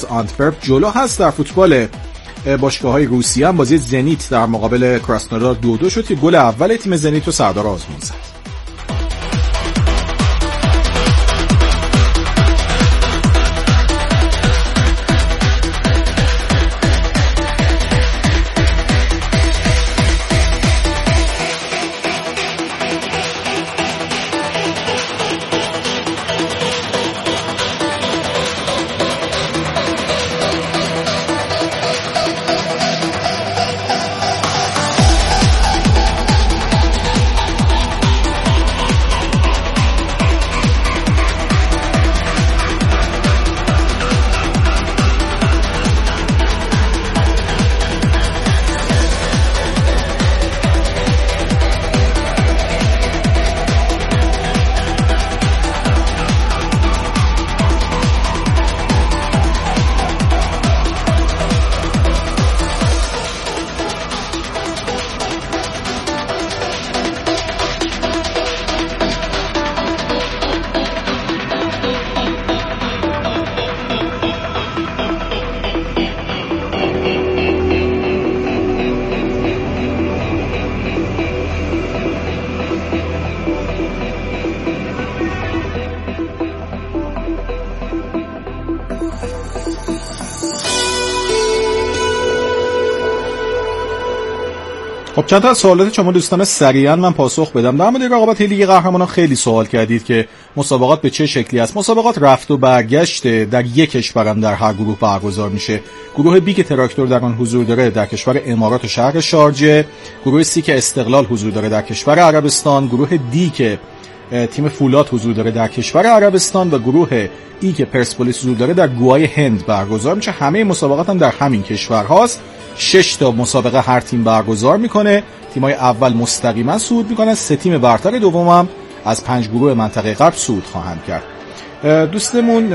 ژنت آنتورپ جلو هست. در فوتبال باشگاه‌های روسیه هم بازی زنیت در مقابل کراسنودار 2-2 شد که گل اول تیم زنیت رو سردار آزمون زد. خب چند تا از سوالات شما دوستان سریعا من پاسخ بدم. در مورد رقابت لیگ قهرمانان خیلی سوال کردید که مسابقات به چه شکلی است. مسابقات رفت و برگشت در یک کشور هم در هر گروه برگزار میشه. گروه بی که تراکتور در آن حضور داره در کشور امارات و شهر شارجه، گروه سی که استقلال حضور داره در کشور عربستان، گروه دی که تیم فولاد حضور داره در کشور عربستان و گروه ای که پرسپولیس حضور داره در گوای هند برگزار میشه. همه مسابقات هم در همین کشور هاست. 6 تا مسابقه هر تیم برگزار میکنه. تیمای اول مستقیما صعود میکنن، 3 تیم برتر دوم هم از 5 گروه منطقه غرب صعود خواهند کرد. دوستمون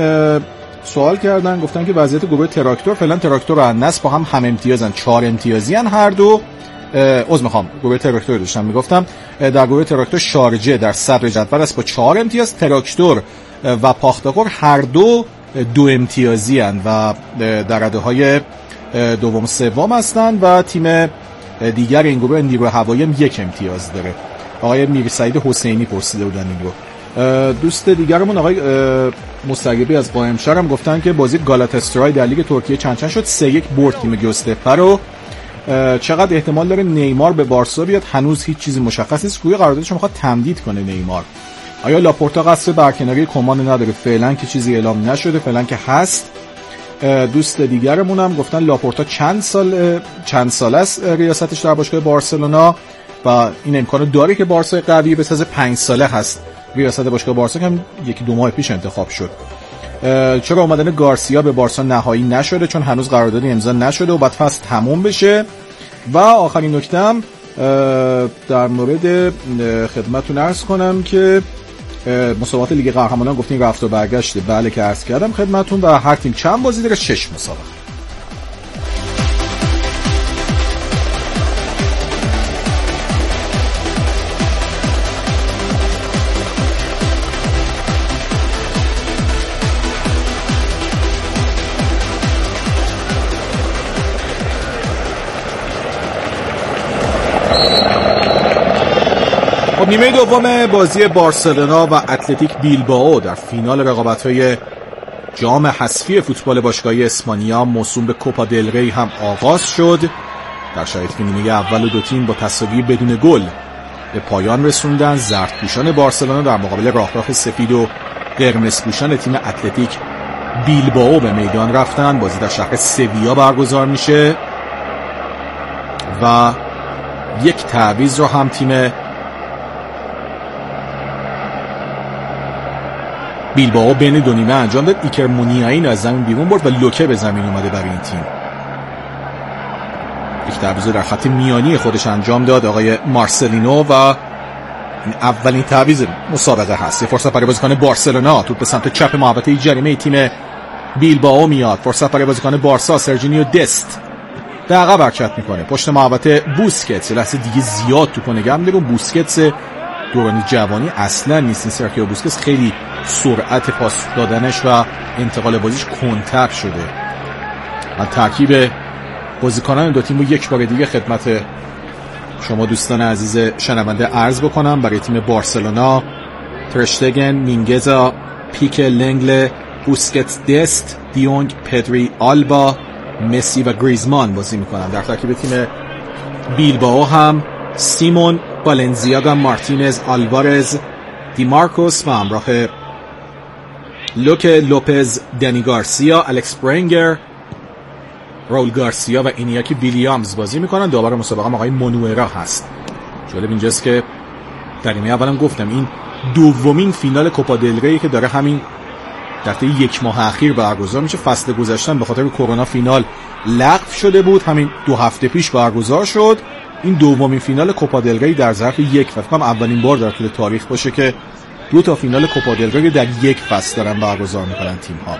سوال کردن، گفتن که وضعیت گروه تراکتور فعلا تراکتور و النصر با هم امتیازن، 4 امتیازی ان هر دو. گروه تراکتور داشتم میگفتم. در گروه تراکتور شارجه در صدر جدول است با 4 امتیاز. تراکتور و پاختاکور هر دو 2 امتیازی ان و در رده دوم سوم هستند و تیم دیگر این گروه نیروی هوایی هم 1 امتیاز داره. آقای میرسعید حسینی پرسیده بودن این رو. دوست دیگرمون آقای مستقیبی از قائمشهر هم گفتن که بازی گالاتاسرای در لیگ ترکیه چند شد. 3-1 برد تیم گیوستپه رو. چقدر احتمال داره نیمار به بارسا بیاد؟ هنوز هیچ چیزی مشخص نیست. گویا قراردادش میخواد تمدید کنه نیمار. آیا لاپورتا قصد برکناری کومان نداره؟ فعلا که چیزی اعلام نشده، فعلا که هست. دوست دیگرمون هم گفتن لاپورتا چند سال است ریاستش در باشگاه بارسلونا و این امکانو داره که بارسا قوی بسازه. 5 ساله هست ریاست باشگاه بارسا که هم 1-2 ماه پیش انتخاب شد. چرا اومدن گارسیا به بارسا نهایی نشده؟ چون هنوز قراردادی امضا نشده و بعد فصل تموم بشه. و آخرین نکته‌ام در مورد خدمتتون عرض کنم که مسابقات لیگ قهرمانان گفتین رفت و برگشت. بله که عرض کردم خدمتتون. و هر تیم چند بازی داره؟ 6 مسابقه. نیمه دوم بازی بارسلونا و اتلتیک بیلبائو در فینال رقابت‌های جام حذفی فوتبال باشگاهی اسپانیا موسوم به کوپا دل ری هم آغاز شد. در شرایطی که نیمه اول دو تیم با تساوی بدون گل به پایان رسوندن. زردپوشان بارسلونا در مقابل راه سفید و قرمزپوشان تیم اتلتیک بیلبائو به میدان رفتن. بازی در شهر سویا برگزار میشه و یک تعویض رو هم تیم بیلبائو بین دو نیمه انجام داد. ایکر مونیاین از زمین بیرون برد و لوکه به زمین اومده برای این تیم. یک تعویض در خط میانی خودش انجام داد آقای مارسلینو و این اولین تعویض مسابقه هست. فرصت برای بازیکن بارسلونا، توپ به سمت چپ محوطه جریمه تیم بیلبائو میاد. فرصت برای بازیکن بارسا، سرجینیو دست به عقب حرکت میکنه. پشت محوطه بوسکتس، لحظه دیگه زیاد توپو نگه می‌داره. بوسکتس دوران جوانی اصلا نیست. این سرخیو بوسکتس خیلی سرعت پاس دادنش و انتقال بازیش کندتر شده. من ترکیب بازیکنان دو تیم رو یک بار دیگه خدمت شما دوستان عزیز شنونده عرض بکنم. برای تیم بارسلونا ترشتگن، مینگزا، پیک، لنگل، بوسکتس، دست، دیونگ، پدری، آلبا، مسی و گریزمان بازی میکنن. در ترکیب تیم بیلبائو هم سیمون، والنزیاگا، مارتینز، آلوارز، دیمارکوس و همراه لوکه، لوپز، دنی گارسیا، الکس برنگر، راول گارسیا و اینیاکی ویلیامز بازی میکنن. داور مسابقه آقای مونوئرا هست. جالب اینجاست که در نیمه اولم گفتم این دومین فینال کوپا دل ری که داره همین در طی یک ماه اخیر برگزار میشه. فصل گذشته به خاطر کرونا فینال لغو شده بود، همین 2 هفته پیش برگزار شد. این دومین فینال کوپا دل ری در ظرف یک فصل، اولین بار در طول تاریخ باشه که 2 تا فینال کوپا دل ری در یک فصل دارن برگزار میکنن تیم ها.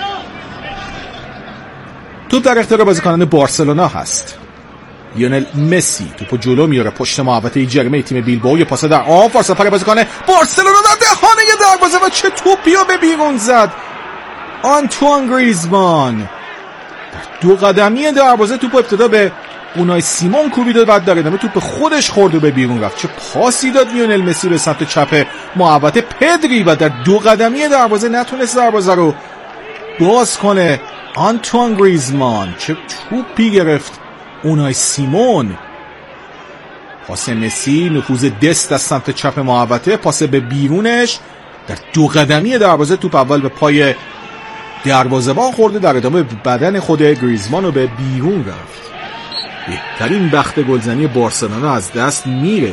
توپ در اختیار بازیکنان بارسلونا هست. لیونل مسی توپو جلو میاره پشت محوطه جریمه تیم بیلبائو. یه پاس در فرصت بازیکن بارسلونا در دهانه دروازه و چه توپیو به بیرون زد. آنتوان گریزمان در 2 قدمی دروازه توپ ابتدا به اونای سیمون کوبید و بعد در ادامه توپ خودش خورد و به بیرون رفت. چه پاسی داد لیونل مسی به سمت چپ محوطه پدری و در 2 قدمی دروازه نتونست دروازه رو باز کنه. آنتوان گریزمان چه توپی گرفت اونای سیمون. پاس مسی، نفوذ دست از سمت چپ محوطه، پاس به بیرونش در 2 قدمی دروازه توپ اول به پای دروازه‌بان خورده، در ادامه بدن خود گریزمان رو به بیرون رفت. بهترین بخت گلزنی بارسلونا از دست میره.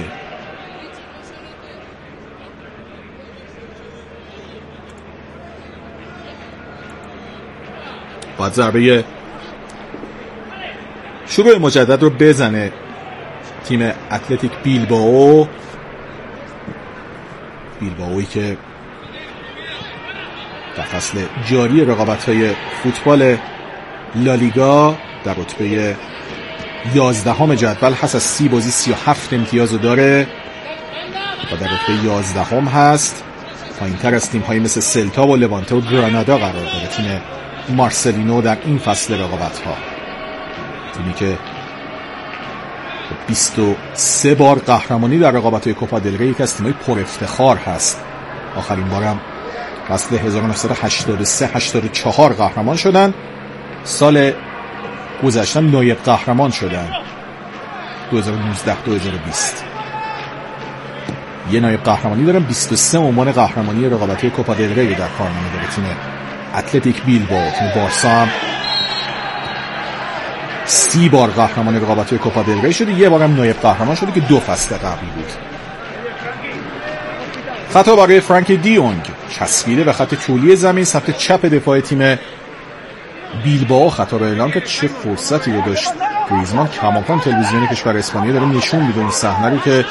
باید ضربه شروع مجدد رو بزنه تیم اتلتیک بیلبائویی که در فصل جاری رقابت‌های فوتبال لالیگا در رتبه 11 جدول هست. از 30 بازی 37 امتیاز رو داره و در رتبه 11 هست. پایین‌تر از تیم‌هایی مثل سلتا و لوانته و گرانادا قرار داره تیم مارسلینو در این فصل رقابت‌ها. تیمی که 23 بار قهرمانی در رقابت‌های کوپا دل ری، یک از تیم‌های پر افتخار هست. آخرین بارم فصل 1983-84 قهرمان شدن. سال گذشته نایب قهرمان شدن 2019-2020. یه نایب قهرمانی دارن. 23 عنوان قهرمانی رقابت‌های کوپا دل ری در کارنامه داره تیم اتلتیک بیلبائو. تیم بارسا هم 30 بار قهرمان رقابت‌های کوپا دل ری شده، یه بارم نایب قهرمان شده که 2 فصل قبلی بود. خطا برای فرانک دیونگ، چسبیده به خط طولی زمین سمت چپ دفاع تیم بیلبائو. خطا رو اعلام کرد. چه فرصتی رو داشت گریزمان. کماکان تلویزیون کشور اسپانیا داره نشون میده اون صحنه رو که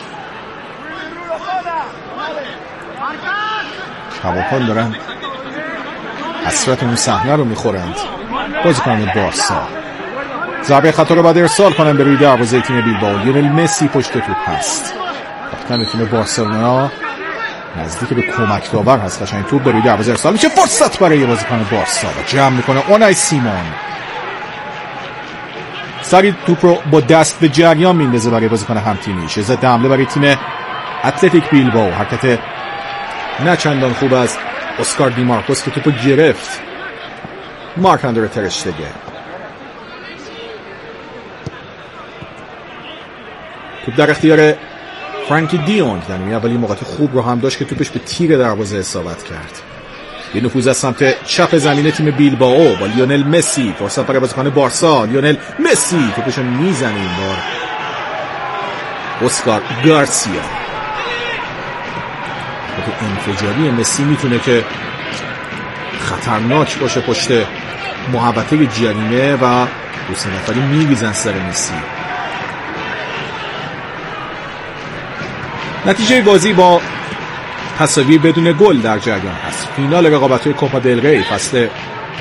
کماکان دارن حسرت اون صحنه رو میخورند بازیکنان بارسا. ضربه خطا رو بعد ارسال کنن به روی دروازه تیم بیلبائو. لیونل مسی پشت توپ هست. کاپیتان تیم بارسلونا نزدیک به کمک داور هست. قشنگ توپ به روی دروازه ارسال میشه. فرصت برای بازیکن بارسا و جمع میکنه اونای سیمون. سری توپ رو با دست به جریان میندازه برای بازیکن همتیمیش. ضد حمله برای تیم اتلتیک بیلبائو. حرکت نه چندان خوب از اسکار دیمارکوس که توپو گرفت. مارک اندره ترشتگن. توپ در اختیار فرانکی دیونگ. در نیمه اولی موقعیت خوب رو هم داشت که توپش به تیر دروازه اصابت کرد. یه نفوذ از سمت چپ زمین تیم بیلبائو با لیونل مسی. فرصت برای بازیکن بارسا. لیونل مسی توپش رو میزنه این بار اسکار گارسیا. توپ انفجاری مسی میتونه که خطرناک باشه پشت محوطه جریمه و 2 نفری میریزن سر مسی. نتیجه بازی با تساوی بدون گل در جریان هست. فینال رقابت‌های کوپا دل ری فصل 2020-2021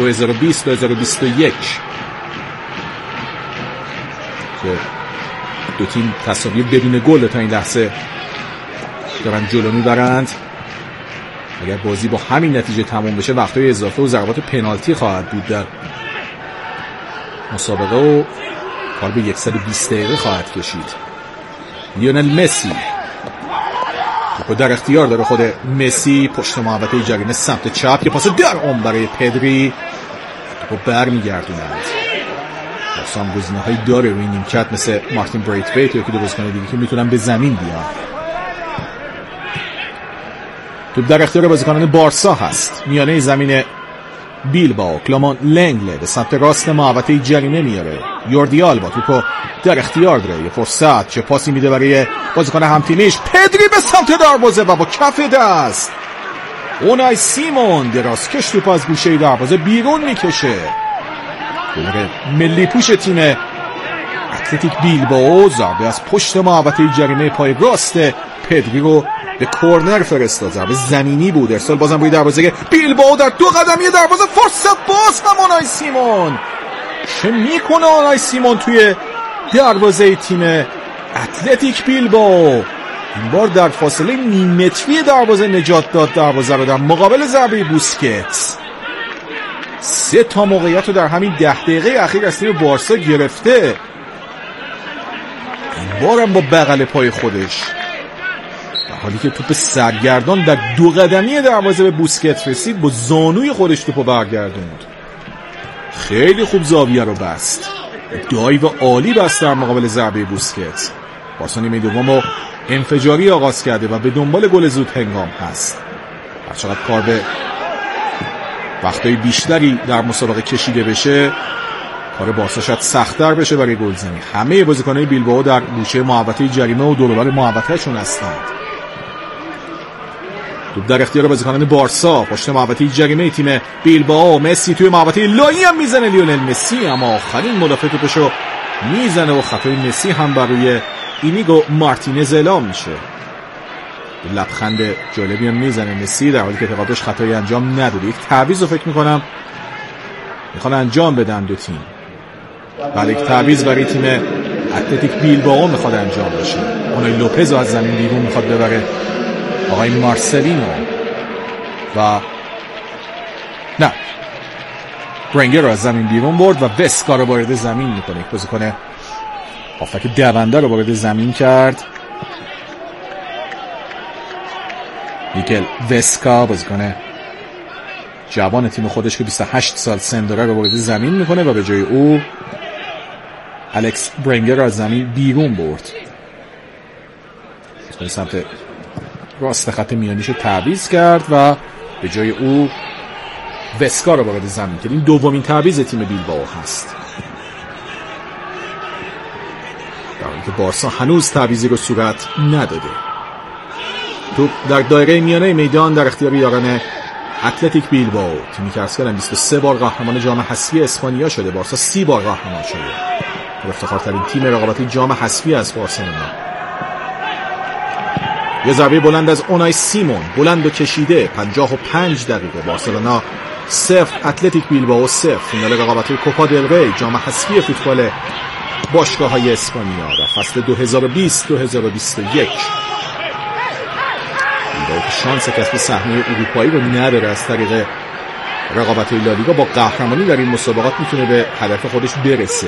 که 2 تیم تساوی بدون گل تا این لحظه دارن جلو میبرند. اگر بازی با همین نتیجه تموم بشه وقت‌های اضافه و ضربات پنالتی خواهد بود در مسابقه و کار به 120 دقیقه خواهد کشید. لیونل مسی توپ در اختیار داره خود مسی، پشت محوطه جریمه سمت چپ، یه پاس در اون برای پدری، توپ برمیگردونند. بارسا هم گزینه‌هایی داره روی نیمکت مثل مارتین بریتویت یا یکی دو بازیکن دیگه که میتونن به زمین بیان. توپ در اختیار بازیکنان بارسا هست. میانه زمین بیلبائو، کلامان لنگله به سمت راست محوطه جریمه میاره. یوردی آلبا توپو در اختیار داره، یه فرصت، چه پاسی میده برای بازیکن همتیمیش، پدری به سمت دروازه و با کف دست اونای سیمون دراز کش توپ از گوشه دروازه بیرون میکشه. گلر ملی پوش تیم اتلتیک بیلبائو ضربه از پشت محوطه جریمه پای راست پدری رو به کورنر فرستاد. ضربه زمینی بود. ارسال بازم روی دروازه بیلبائو در دو قدمی دروازه، فرصت باز هم اونای سیمون. چه میکنه اونای سیمون توی دروازه تیم اتلتیک بیلبائو؟ این بار در فاصله نیم متری دروازه نجات داد دروازه رو در مقابل ضربه بوسکتس. 3 تا موقعیت رو در همین 10 دقیقه اخیر از تیم بارسا گرفته. این بار هم با بغل پای خودش، در حالی که توپ سرگردان در 2 قدمی دروازه به بوسکت رسید، با زانوی خودش توپو برگردوند. خیلی خوب زاویه رو بست، دایو عالی بست در مقابل ضربه بوسکت. بارسا نیمه دومو انفجاری آغاز کرده و به دنبال گل زود هنگام هست. هرچقدر کار به وقتای بیشتری در مسابقه کشیده بشه، کار بارسا شاید سخت‌تر بشه برای گلزنی. همه بازیکن‌های بیلبائو در گوشه محوطه جریمه و دور و بر محوطه‌شون هستند. توپ در اختیار بازیکنان بارسا، پشت محوطه جریمه تیم بیلبائو. مسی توی محوطه لایی هم میزنه، لیونل مسی، اما آخرین مدافع توپشو میزنه و خطای مسی هم بر روی اینیگو مارتینز اعلام میشه. لبخند جالبی هم میزنه مسی، در حالی که اعتقادش خطایی انجام نداده. یک تعویض رو فکر میکنم میخوان انجام بدن دو تیم. بعد یک تعویض برای تیم اتلتیک بیلبائو میخواد انجام بشه. اونای لوپز رو از زمین بیرون میخواد ببره، آقای مارسلینو و نه برنگر رو از زمین بیرون برد و وسکا رو وارد زمین میکنه. یک بازیکن هافک دونده رو وارد زمین کرد. میکل وسکا، بازیکن جوان تیم خودش که 28 سال سن داره، رو وارد زمین میکنه و به جای او الکس برنگر رو از زمین بیرون برد. به سمت راست خط میانیش تعویض کرد و به جای او وسکا رو وارد زمین کرد. این دومین تعویض تیم بیلبائو هست، در حالی که بارسا هنوز تعویضی رو صورت نداده. توپ در دایره میانه میدان در اختیار یاران اتلتیک بیلبائو، تیمی که عرض کردم 23 بار قهرمان جام حذفی اسپانیا شده. بارسا 30 بار قهرمان شده، افتخارترین تیم رقابتی جام حذفی از بارسلونا. یه ضربه بلند از اونای سیمون، بلند و کشیده. 55 دقیقه بارسلونا 0 اتلتیک بیلبائو 0. فینال رقابت‌های کوپا دل ری، جام حذفی فوتبال باشگاه‌های اسپانیا در فصل 2020-2021. شانس کسب سهمیه اروپایی رو نداره. از طریق رقابت‌های لالیگا با قهرمانی در این مسابقات میتونه به هدف خودش برسه.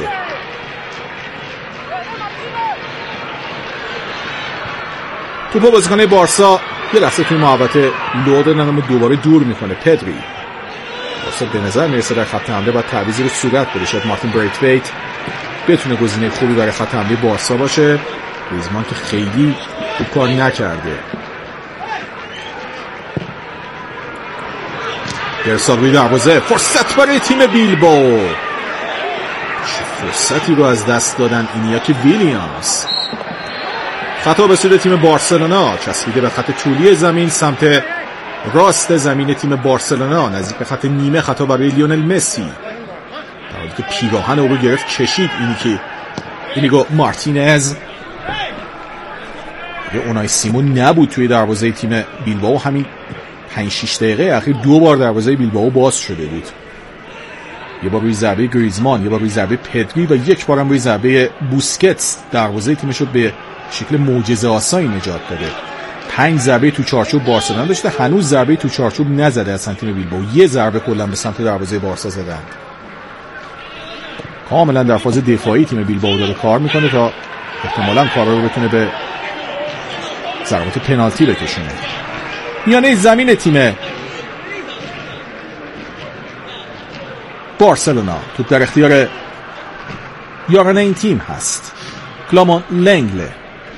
توپو بازیکن بارسا یه لحظه توی محوطه لو دادن اما دوباره دور میکنه. پدری، بارسا به نظر میرسه در خط حمله باید تعویضی رو صورت بده. شاید مارتین بریتویت بتونه گزینه خوبی برای خط حمله بارسا باشه. گریزمان که خیلی خوب کار نکرده. ارسال روی دروازه، فرصت برای تیم بیلبائو. چه فرصتی رو از دست دادن اینیاکی ویلیامز. خطا به سود تیم بارسلونا، چسبیده به خط طولی زمین سمت راست زمین تیم بارسلونا، نزدیک به خط نیمه. خطا برای لیونل مسی، در حالی که پیراهن او رو گرفت کشید اینیگو مارتینز. اونای سیمون نبود توی دروازه تیم بیلبائو. همین 5-6 دقیقه اخیر 2 بار دروازه بیلبائو باز شده بود. یه بار روی ضربه گریزمان، یه بار روی ضربه پدری و یک بار هم روی ضربه بوسکتس دروازه تیمش رو به شکل معجزه آسایی نجات داده. 5 ضربه تو چارچوب بارسلونا داشته، هنوز ضربه تو چارچوب نزده از تیم بیلبائو. یه ضربه کلا به سمت دروازه بارسا زدن. کاملا در فاز دفاعی تیم بیلبائو داره کار میکنه تا احتمالاً کار رو بتونه به ضربات پنالتی بکشونه. میانه زمین تیم بارسلونا توپ در اختیار یارانه این تیم هست. کلامان لنگله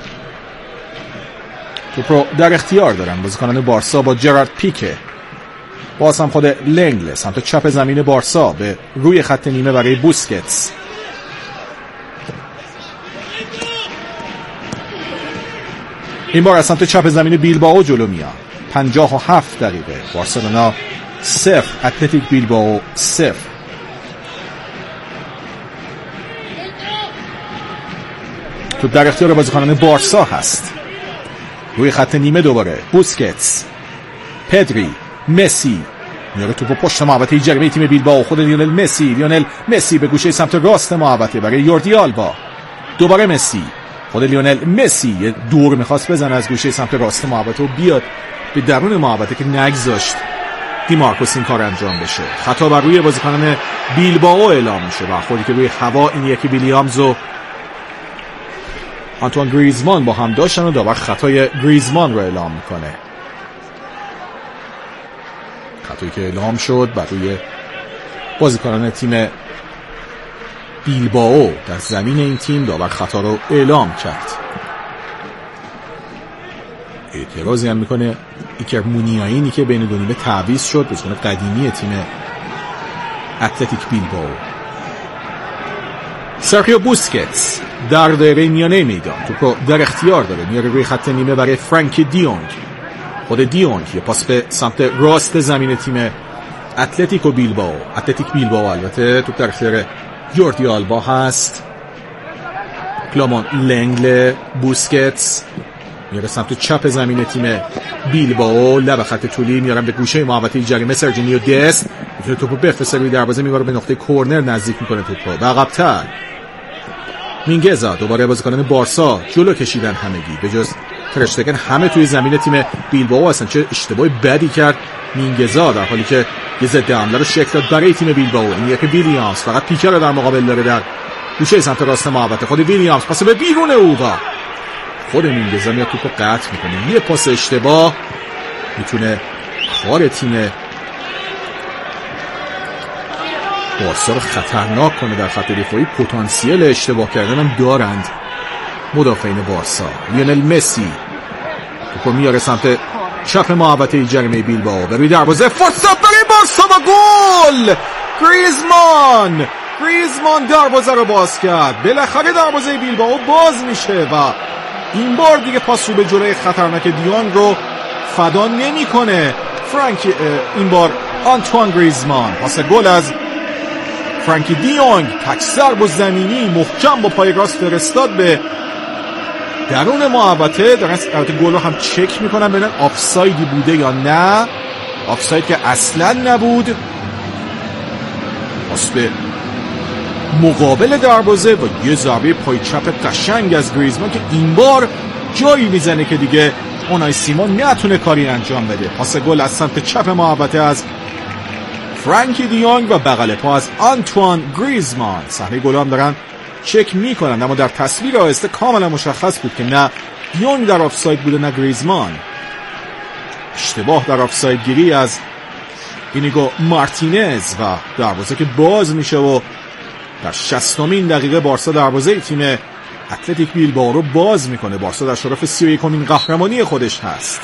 توپ رو در اختیار دارن بازیکنان بارسا با جرارد پیکه. باز هم خود لنگله سمت چپ زمین بارسا به روی خط نیمه برای بوسکتس. این بار از سمت چپ زمین بیلبائو جلو میاد. 57 دقیقه بارسلونا 0 اتلتیک بیلبائو 0. تو در اختیار بازیکنان بارسا هست. روی خط نیمه دوباره بوسکتس، پدری، مسی میاره توپو پشت محوطه جریمه تیم بیلبائو. خود لیونل مسی به گوشه سمت راست محوطه برای یوردی آلبا. دوباره مسی، خود لیونل مسی یه دور میخواست بزنه از گوشه سمت راست محوطه و بیاد به درون محوطه که نگذاشت دیمارکوس این کار انجام بشه. خطا بر روی بازیکنان بیلبائو اعلام میشه و خودی که روی هوا این یکی ویلیامز و آنتوان گریزمان با هم داشتن و داور خطای گریزمان رو اعلام میکنه. خطایی که اعلام شد بر روی بازیکنان تیم بیلبائو در زمین این تیم داور خطا رو اعلام کرد. اعتراضی هم میکنه ایکر مونیاینی که بین دو نیمه تعویض شد، بازیکن قدیمی تیم اتلتیک بیلبائو. سرخیو بوسکتس در دایره میانه میدان توپ رو در اختیار داره، میاره روی خط نیمه برای فرانکی دیونگ. خود دیونگ یه پاس به سمت راست زمین تیم اتلتیک بیلبائو البته توپ در اختیار یوردی آلبا هست. کلامان لنگله، بوسکتس میاره سمت چپ زمین تیم بیلبائو، لب خط طولی میارن به گوشه محوطه جریمه. سرجینیو دست میتونه توپو بفرسته روی دروازه، میبره به نقطه کورنر نزدیک میکنه توپو به عقب‌تر. مینگزا دوباره بازیکنان بارسا جلو کشیدن همگی به جز ترشتگن، همه توی زمین تیم بیلبائو هستن. چه اشتباهی بدی کرد مینگزا در حالی که یه ضد حمله رو شکل داد برای تیم بیلبائو. این یکی ویلیامز فقط پیکر رو در مقابل داره در گوشه سمت راست محوطه. خود ویلیامز پاس به بیرون اوقا، خود مینگزا میاد توپو قطع میکنه. یه پاس اشتباه میتونه کار تیم بارسا رو خطرناک کنه در خط دفاعی. پتانسیل اشتباه کردن هم دارند مدافعین بارسا. لیونل مسی توپو میاره سمت چپ محوطه جریمه بیلبائو و روی دروازه فرصت برای بارسا و گل. گریزمان دروازه رو باز کرد. بالاخره دروازه بیلبائو باز میشه و این بار دیگه پاس رو به جلوی خطرناک دیونگ رو فدا نمیکنه. این بار آنتوان گریزمان پاس گل از فرانکی دیونگ، تک ضرب زمینی محکم با پای راست فرستاد به درون محوطه. دارن البته گل رو هم چک میکنن ببینن آفسایدی بوده یا نه. آفساید که اصلا نبود. پاس به مقابل دروازه و یه ضربه پای چپ قشنگ از گریزمان که این بار جایی میزنه که دیگه اونای سیمون نتونه کاری انجام بده. پاس گل از سمت چپ محوطه از فرانکی دیونگ و بغل پا از آنتوان گریزمان. صحنه گل هم دارن چک میکنن اما در تصویر آهسته کاملا مشخص بود که نه دیونگ در آفساید بوده نه گریزمان. اشتباه در آفساید گیری از اینیگو مارتینز و دروازه که باز میشه و در 60مین دقیقه بارسا دروازه تیم اتلتیک بیلبائو رو باز میکنه. بارسا در شرف 31مین قهرمانی خودش هست.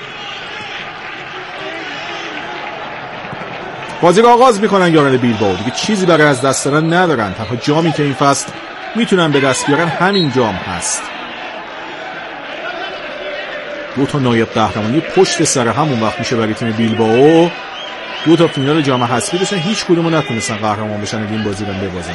بازی رو آغاز میکنن یاران بیلبائو. دیگه چیزی برای از دست دادن ندارن. تنها جامی که این فصل میتونن به دست بیارن همین جام هست. 2 نایب قهرمانی پشت سر همون وقت میشه برای تیم بیلبائو. 2 فینال جام حذفی داشتن، هیچ کدومو نتونستن قهرمان بشن این بازی رو ببازن.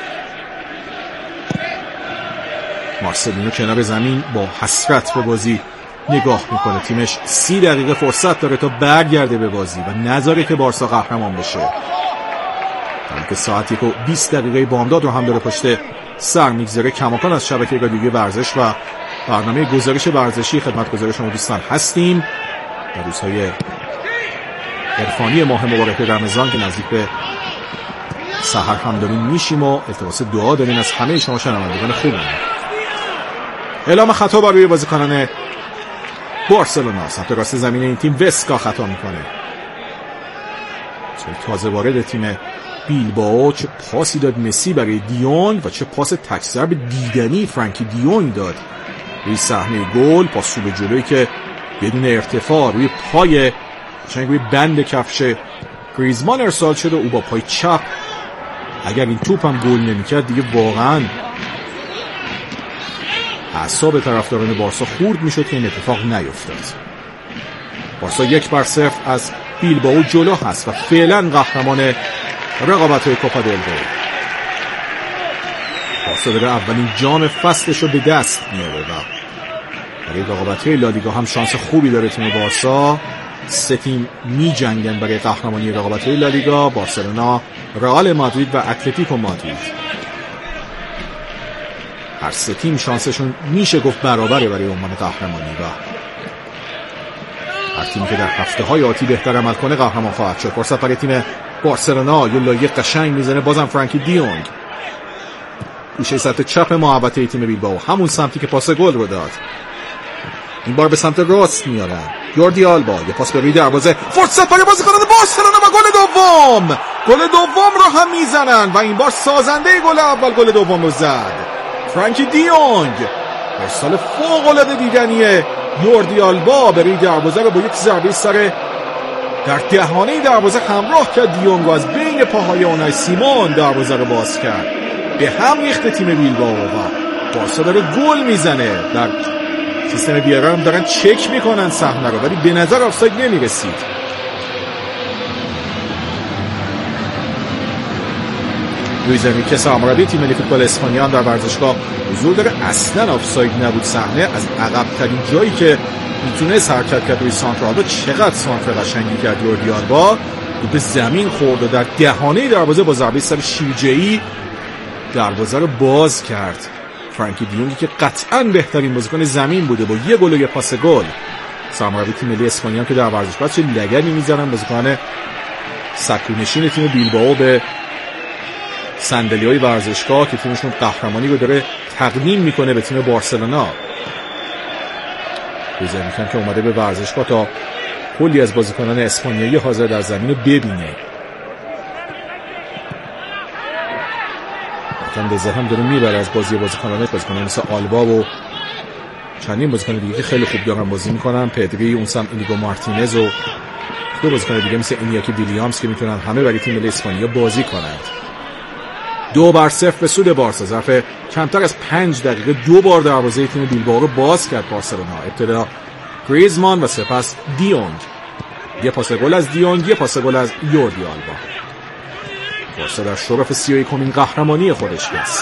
مارسلینو کنار زمین با حسرت به بازی نگاه میکنه. تیمش 30 دقیقه فرصت داره تا برگرده به بازی و نذاره که بارسا قهرمان بشه. که ساعت 1:20 بامداد رو هم داره پشت سر میگذاره. کماکان از شبکه رادیویی ورزش و برنامه گزارش ورزشی خدمتگزار شما دوستان هستیم. در روزهای عرفانی ماه مبارک رمضان که نزدیک به سحر هم داریم میشیم و التماس دعا داریم از همه شما شنوندگان خوبمون. اعلام خطا بر روی بازیکنان بارسلونا. سمت راست زمین این تیم وسکا خطا میکنه. تازه وارد تیم بیلبائو چه پاسی داد مسی برای دیونگ و چه پاس تک‌ضرب دیدنی فرانکی دیونگ داد روی صحنه گل. پاس رو به جلویی که بدون ارتفاع روی پای روی بند کفش گریزمان ارسال شده. او با پای چپ اگر این توپ هم گل نمی‌کرد دیگه واقعا اعصاب طرفداران بارسا خورد میشد که این اتفاق نیفتاد. بارسا 1-0 از بیلبائو جلو هست و فعلا قهرمان رقابت‌های کوپا دل ری. بارسا داره اولین جام فصلش رو به دست میاره و برای رقابت‌های لالیگا هم شانس خوبی داره تیم بارسا. 3 تیم می جنگن برای قهرمانی رقابت‌های لالیگا: بارسلونا، رئال مادرید و اتلتیکو مادرید. هر 3 تیم شانسشون میشه گفت برابره برای عنوان قهرمانی و هر تیمی که در هفته‌های آتی بهتر عمل کنه قهرمان خواهد شد. فرصت برای تیم بارسلونا، یه لایه قشنگ میزنه بازم فرانکی دیونگ. گوشه سمت چپ محوطه تیم بیلبائو، همون سمتی که پاس گل رو داد. این بار به سمت راست میارن. یوردی آلبا یه پاس به روی دروازه. فرصت برای بازیکنان بارسلونا و گل دوم. گل دوم رو هم میزنن و این بار سازنده گل اول گل دوم رو زد. فرانکی دیونگ. ارسال فوق‌العاده دیدنیه. یوردی آلبا به روی دروازه رو با یک ضربه سر در دهانه دروازه همراه کرد. دیونگ از بین پاهای اونای سیمون دروازه رو باز کرد. به هم ریخت تیم بیلبائو و بارسا داره گل میزنه. در سیستم بیارا هم دارن چک میکنن صحنه رو ولی به نظر آفساید نمیرسید. لوئیز انریکه سرمربی تیم ملی فوتبال اسپانیا هم در ورزشگاه حضور داره. اصلا آفساید نبود. صحنه از عقب ترین جایی که میتونه حرکت کرد روی سانترالو. چقدر سانتر قشنگی کرد یوردی آلبا. به زمین خورد و در دهانه دروازه با ضربه سر شیرجه‌ای دروازه رو باز کرد. فرانکی دیونگی که قطعاً بهترین بازیکن زمین بوده با یه گل و یه پاس گل. سرمربی تیم ملی اسپانیا که در ورزشگاه چه لگدی میزنن بازیکن سکونشین تیم بیلبائو به صندلی‌های ورزشگاه که تیمشون قهرمانی رو داره تقدیم میکنه به تیم بارسلونا. بزنیدن که اومده به ورزشگاه تا کلی از بازیکنان اسپانیایی حاضر در زمین رو ببینه. لذت هم داره میبره از بازی بازیکنان مثل آلبا و چندین بازیکن دیگه که خیلی خوب دارن بازی میکنن. پدری، اون سم اینیگو مارتینز و دو بازیکن دیگه مثل اینیاکی ویلیامز که میتونن همه برای تیم ملی اسپانیا بازی کنند. 2-0 به سود بارسا. ظرف کمتر از 5 دقیقه 2 بار دروازه تیم بیلبائو رو باز کرد بارسلونا. ابتدا گریزمان و سپس دیونگ. یه پاس گل از دیونگ، یه پاس گل از یوردی آلبا. بارسا در شرف 31مین قهرمانی خودش هست.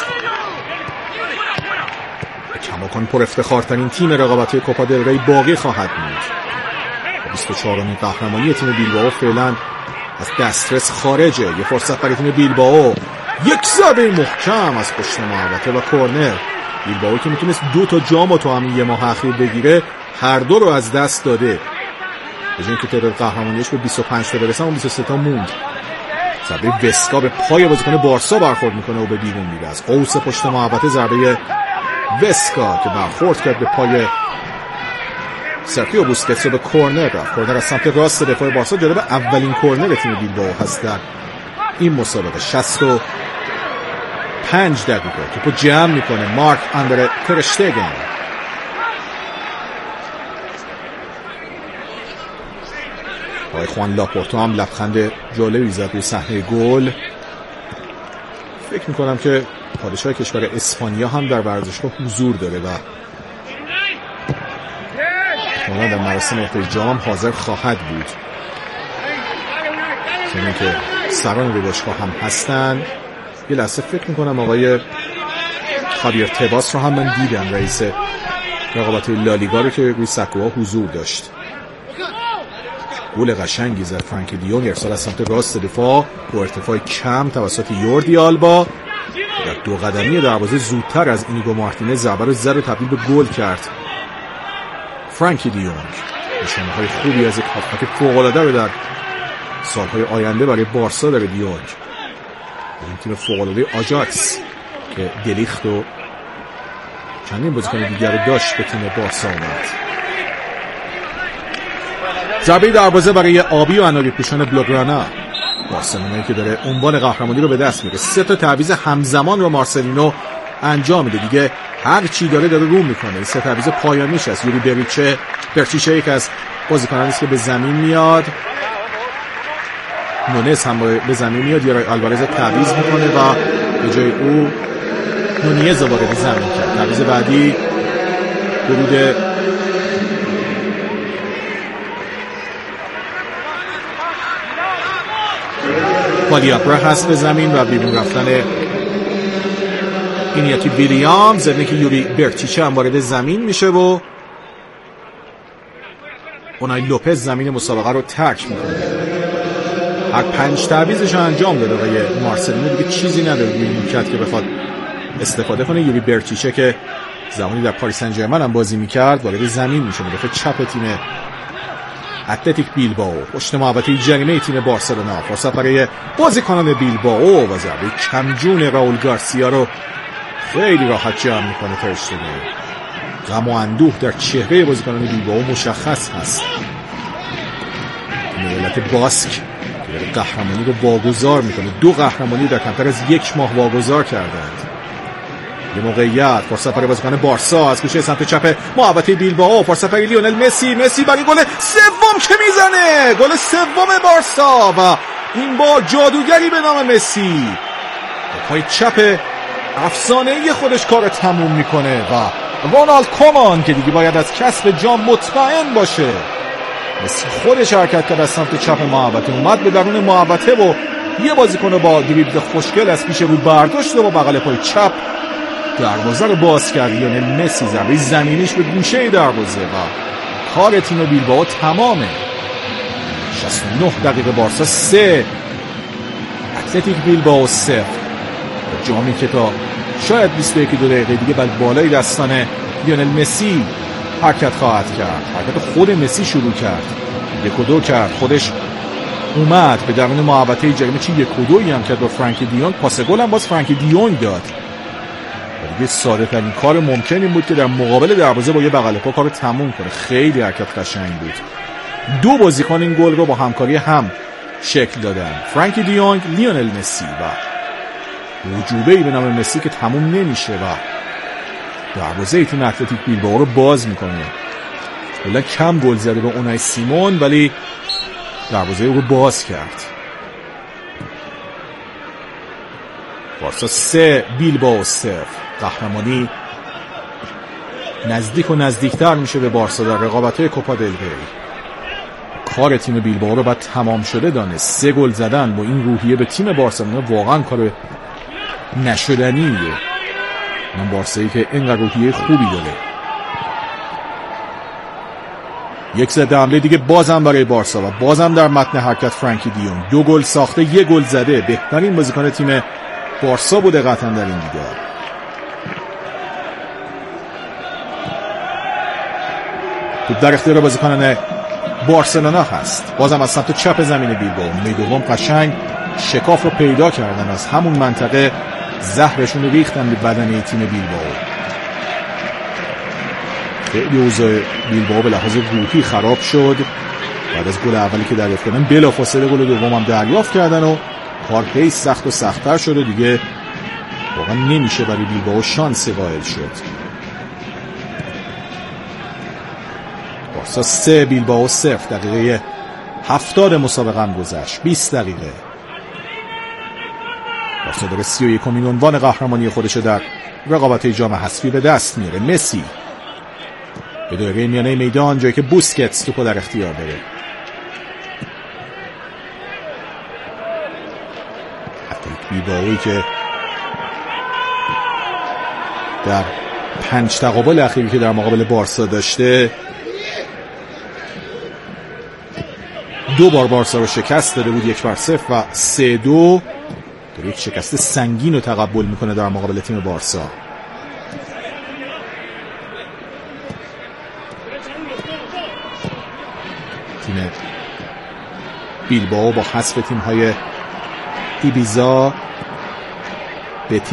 به کماکان پر افتخارترین تیم رقابت‌های کوپا دل ری باقی خواهد موند. 24مین قهرمانی تیم بیلبائو فعلا از دسترس خارجه. یه فرصت برای تیم بیلبائو. یک ضربه محکم از پشت محوطه و کورنر. بیلبائو که میتونست 2 تا جام تو همین یه ماه اخیر بگیره هر دو رو از دست داده. به جای اینکه تعداد قهرمانیش به 25 تا برسه اون 23 تا موند. ضربه وسکا به پای بازیکن بارسا برخورد میکنه و به بیرون میره. از قوس پشت محوطه ضربه وسکا که برخورد کرد به پای سرخیو بوسکتس و به کورنر رفت. کورنر از سمت راست دفاع بارسا. جالب اولین کورنر تیم بیلبائو هست در این مسابقه. 65 دقیقه توپو جمع میکنه مارک اندره تر اشتگن. آقای خوان لاپورتا هم لبخند جالبی زد روی صحنه گل. فکر میکنم که پادشاه کشور اسپانیا هم در ورزشگاه حضور داره و احتمالاً در مراسم اهدای جام حاضر خواهد بود. چون که سران روباشگاه هم هستن. یه لحظه فکر میکنم آقای خابیر تباس رو هم من دیدم، رئیس رقابت لالیگا رو که روی سکوها حضور داشت. گل قشنگی زد فرانکی دیونگ. ارسال از سمت راست دفاع با ارتفاع کم توسط یوردی آلبا. در 2 قدمی دروازه زودتر از اینیگو مارتینز ضربه رو زد و تبدیل به گل کرد. فرانکی دیونگ نشانه‌های خوبی از یک هافبک فوق‌العاده رو در سالهای آینده برای بارسا داره. دیونگ این تیم فوق‌العاده آژاکس که دلیخت و چندین بازیکن دیگر رو داشت به تیم بارسا اومد. ضربه دروازه برای آبی و عناری پوشان بلوگرانا. بارسلونایی که داره عنوان قهرمانی رو به دست میاره. 3 تا تعویض همزمان رو مارسلینو انجام میده دیگه، هر چی داره رو میکنه. این 3 تعویض پایانیش است. یوری برچیچه یک از بازیکنانی است که به زمین میاد. نونز هم به زمین میاد، یارای آلوارز تعویض میکنه و به جای او نونیز وارد زمین کرد. تعویض بعدی ورود پالیابرا هست به زمین و بیرون رفتن اینیاکی ویلیامز، زمینی که یوری برچیچه هم وارد زمین میشه و اونای لوپز زمین مسابقه رو ترک میکنه. هر 5 تعویضش رو انجام داده آقای مارسلینو، دیگه چیزی نداره روی نیمکت که بخواد استفاده کنه. یوری برچیچه که زمانی در پاریس سن ژرمن هم بازی میکرد وارد زمین میشه، مدافع چپ تیم اتلتیک بیلبائو. پشت محوطه جریمه تیم بارسلونا، فرصت برای بازیکنان بیلبائو و ضربه کمجون راول گارسیا رو خیلی راحت جمع میکنه تر اشتگن. غم و اندوه در چهره بازیکنان بیلبائو مشخص هست. ملت باسک که قهرمانی رو واگذار میکنه. 2 قهرمانی در کمتر از 1 ماه واگذار کردند. یه موقعیت، فرصت برای بازیکن بارسا از گوشه سمت چپ محوطه بیلبائو، فرصت برای لیونل مسی برای گل سوم که میزنه، گل سوم بارسا و این بار جادوگری به نام مسی پای چپ افسانه‌ای خودش کار تموم میکنه و رونالد کومان که دیگه باید از کسب جام مطمئن باشه، مسی خودش حرکت کرد از سمت چپ محوطه، اومد به درون محوطه و یه بازیکن با دریبل خوشگل از پیش رو برداشت و با بغل پای چپ دروازه رو باز کرد. لیونل مسی ضربه زمینیش به گوشه دروازه و کار تیم بیلبائو تمامه. 69 دقیقه بارسا 3 اتلتیک بیلبائو 0. جامی که تا شاید 21 دقیقه دیگه بعد بالای دستان لیونل مسی حرکت خواهد کرد. حرکت خود مسی شروع کرد، 1-2 کرد، خودش اومد به درون محوطه جریمه، چی 1-2 هم کرد با فرانکی دیونگ. پاس گل هم باز فرانکی دیونگ داد. دیگه ساده ترین کار ممکن این بود که در مقابل دروازه با یه بغل پا کارو تموم کنه. خیلی حرکت قشنگ بود. 2 بازیکن این گل رو با همکاری هم شکل دادن، فرانکی دیونگ، لیونل مسی و وجوبه‌ای به نام مسی که تموم نمیشه و دروازه تیم اتلتیک بیلبائو رو باز میکنه. کلا کم گل زده به اونای سیمون ولی دروازه رو باز کرد. بارسا 3 بیلبائو 0. قهرمانی نزدیک و نزدیکتر میشه به بارسا در رقابت‌های کوپا دل ری. کار تیم بیلبائو رو بعد تمام شده دانست. 3 گل زدن با این روحیه به تیم بارسلونا واقعا کار نشدنیه. من بارسایی که اینقدر روحیه خوبی داره. یک ضد حمله دیگه بازم برای بارسا و بازم در متن حرکت فرانکی دیونگ. 2 گل ساخته، 1 گل زده. بهترین بازیکن تیم بارسا بوده قطعا در این دیدار. توپ در اختیار بازیکنان بارسلونا هست. بازم از سمت چپ زمین بیلبائو. نیمه دوم قشنگ شکاف رو پیدا کردن، از همون منطقه زهرشون رو ریختن به بدنه تیم بیلبائو. خیلی اوضاع بیلبائو به لحاظ روحی خراب شد بعد از گل اولی که دریافت کردن. بلافاصله گل دوم هم دریافت کردن و کار هی سخت و سخت‌تر شد و دیگه واقعا نمیشه برای بیلبائو شانسی قائل شد. بارسا 3 بیلبائو 0. دقیقه 70 مسابقه هم گذشت. 20 دقیقه. بارسا داره 31مین عنوان قهرمانی خودش در رقابت جام حذفی به دست میاره. مسی به دایره میانه میدان، جایی که بوسکتس توپو در اختیار داره. بیلبائویی که در 5 تقابل اخیری که در مقابل بارسا داشته 2 بار بارسا رو شکست داده بود، 1-0 و 3-2. داره یک شکست سنگین رو تقبل میکنه در مقابل تیم بارسا. تیم بیلبائو با حذف تیم‌های ایبیزا